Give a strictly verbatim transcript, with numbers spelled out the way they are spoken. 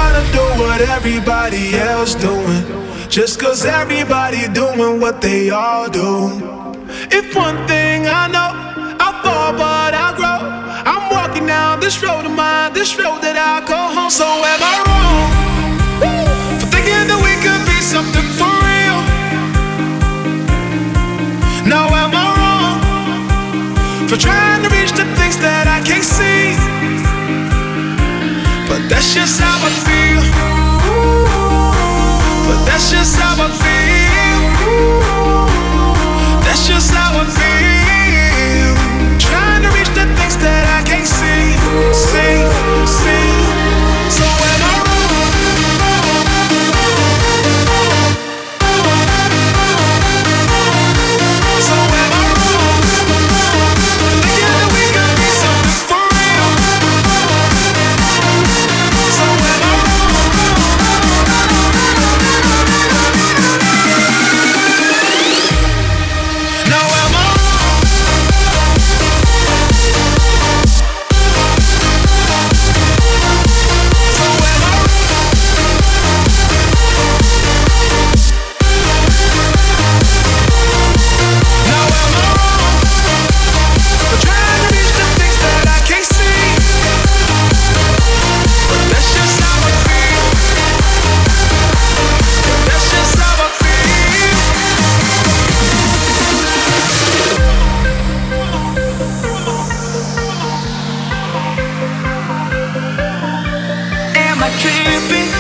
tryna do what everybody else doing, just cause everybody doing what they all do. If one thing I know, I fall but I grow. I'm walking down this road of mine, this road that I call home. So am I wrong for thinking that we could be something for real? Now am I wrong for trying to reach the things that I can't see? But that's just how I feel. But that's just how I feel. That's just how I feel. Trying to reach the things that I can't see. See, see. So am I wrong? So am I wrong? Thinking that we could be something for real. So am I Now am I So am I Now am I for trying to reach the things that I can't see? But that's just how I feel. But that's just how I feel. Am I tripping?